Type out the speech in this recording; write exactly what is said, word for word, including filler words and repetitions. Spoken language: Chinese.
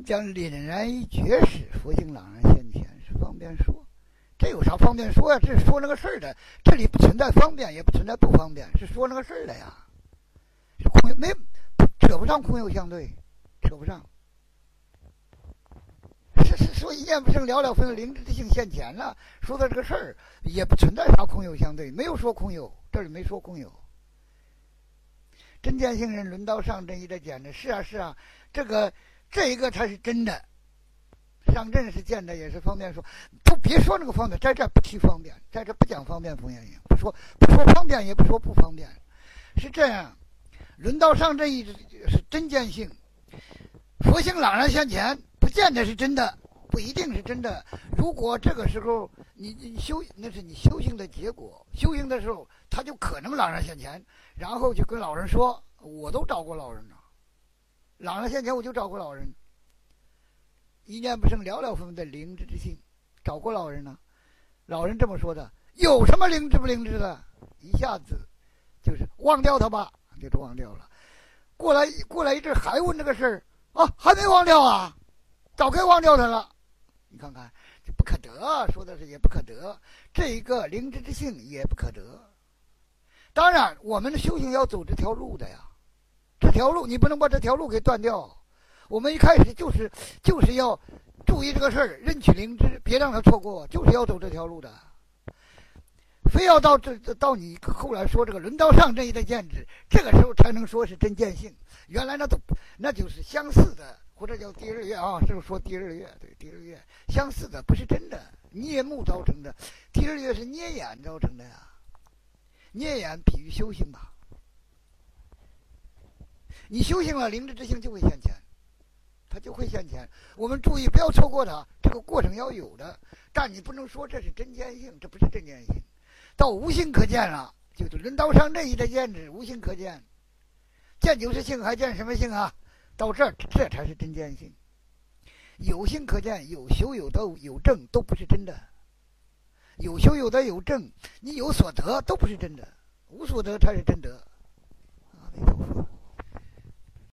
将凛然一觉时，佛性朗然现前，是方便说。这有啥方便说呀？这是说那个事儿的，这里不存在方便，也不存在不方便，是说那个事儿的呀。是空有没扯不上空有相对，扯不上。是是说一念不生，了了分，灵之性现前了。说的这个事儿也不存在啥空有相对，没有说空有，这里没说空有。真见性人轮到上阵一的见的，是啊是啊，这个这一个才是真的。上阵是见的，也是方便说，不别说那个方便，在这不提方便，在这不讲方便风眼影，不说不说方便，也不说不方便，是这样。轮到上阵一是真见性，佛性朗然现前，不见得是真的，不一定是真的。如果这个时候你你修，那是你修行的结果，修行的时候他就可能朗然现前，然后就跟老人说，我都找过老人了，朗然现前我就找过老人。一念不生，了了分分的灵智之性，找过老人呢。老人这么说的，有什么灵智不灵智的？一下子就是忘掉他吧，就是忘掉了。过来过来一阵还问这个事儿啊，还没忘掉啊，早该忘掉他了。你看看，这不可得，说的是也不可得，这一个灵智之性也不可得。当然，我们的修行要走这条路的呀，这条路你不能把这条路给断掉。我们一开始就是就是要注意这个事儿，认取灵知，别让他错过，就是要走这条路的。非要到这到你后来说这个轮到上这一的见智，这个时候才能说是真见性。原来那都那就是相似的，或者叫第二月啊，是说第二月，对，第二月相似的，不是真的，捏目造成的。第二月是捏眼造成的呀，捏眼比喻修行吧。你修行了，灵智之性就会现前。它就会现前，我们注意不要错过它，这个过程要有的，但你不能说这是真见性，这不是真见性。到无性可见了，就是轮到上这一的见智，无性可见，见就是性，还见什么性啊？到这儿，这才是真见性。有性可见，有修有德有正，都不是真的。有修有德有正，你有所得都不是真的，无所得才是真德。阿弥陀佛。